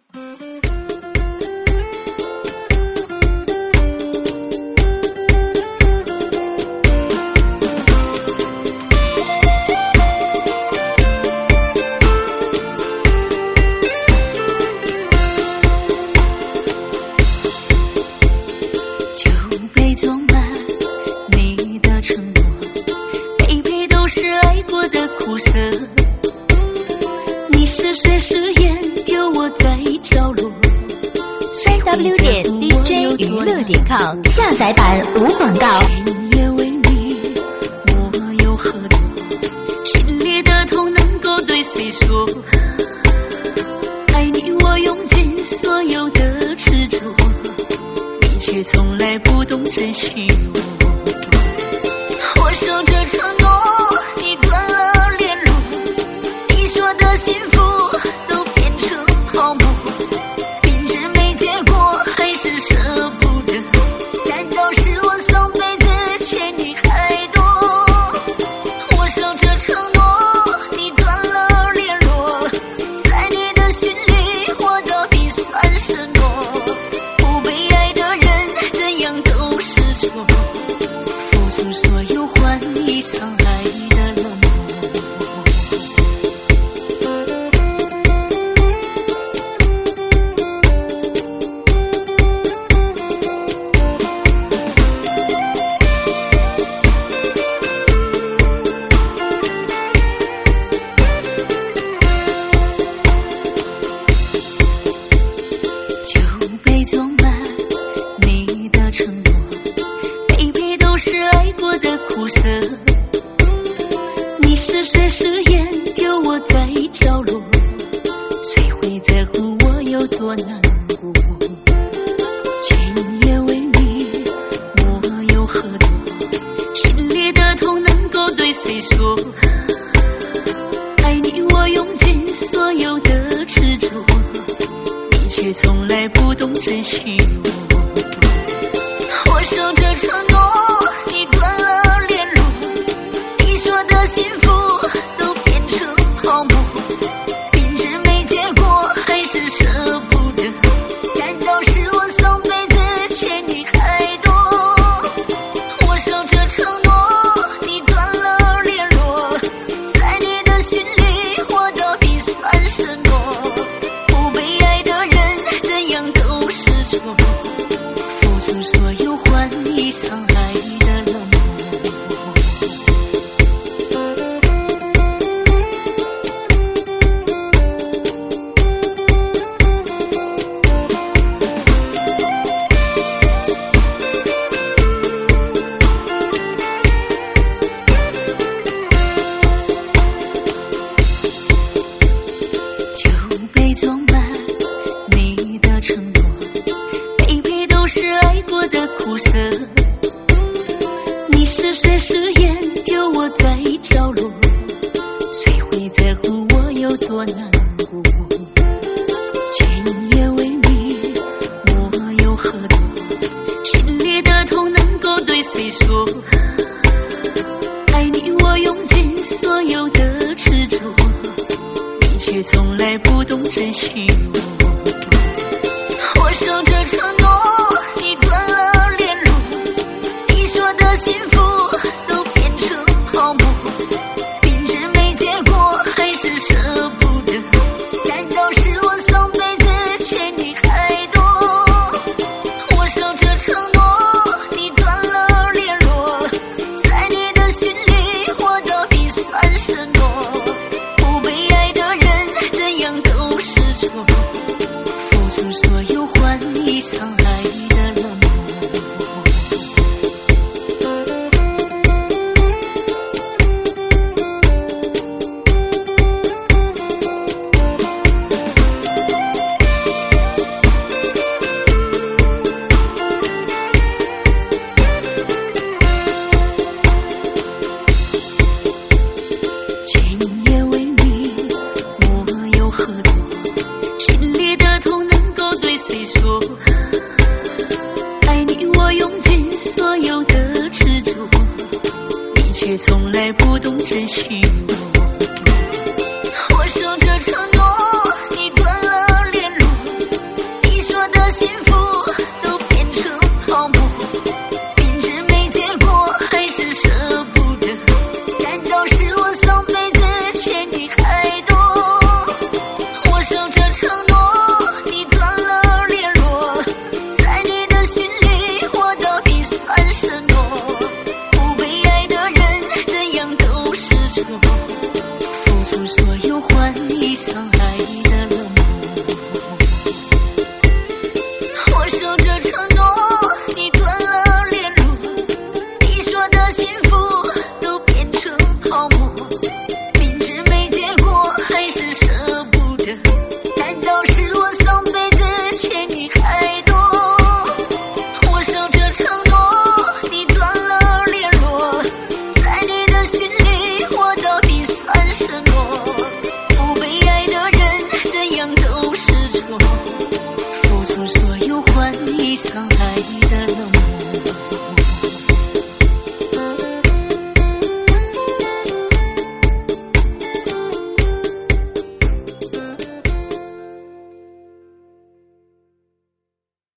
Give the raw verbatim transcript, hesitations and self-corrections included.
三 w 点 d j 娱乐点 com 下载版无广告。 也为你，我又何多？心里的痛能够对谁说？爱你，我用尽所有的执着，你却从来不懂珍惜我。我守着承诺，你断了联络，你说的幸福都变成泡沫。明知没结果，还是舍不得，难道是我上辈子欠你太多？我守着承诺，你断了联络，在你的心里，我到底算什么？不被爱的人，怎样都是错，付出所有换一场爱的冷漠。酒杯装满你的承诺，每杯都是爱过的苦涩。你是谁誓言丢我在角落，谁会在乎我有多难过？今夜为你，我又何多？心里的痛能够对谁说？爱你，我用尽所有的执着，你却从来不懂珍惜我。我守着承诺，你断了联络，你说的幸福都变成泡沫。明知没结果，还是舍不得，难道是我上辈子欠你太多？我守着承诺，你断了联络，在你的心里，我到底算什么？不被爱的人，怎样都是错，付出所有换一场爱的冷漠。酒杯装满你的承诺，每杯都是爱过的苦涩。你是谁誓言丢我在角落，谁会在乎我有多难过？今夜为你，我又何多？心里的痛能够对谁说？爱你，我用尽所有的执着，你却从来不懂珍惜我。我守着承诺，你断了联络，你说的幸福都变成泡沫。明知没结果，还是舍不得，难道是我上辈子欠你太多？我守着承诺，你断了联络，在你的心里，我到底算什么？不被爱的人，怎样都是错，付出所有换一场爱。 沧海的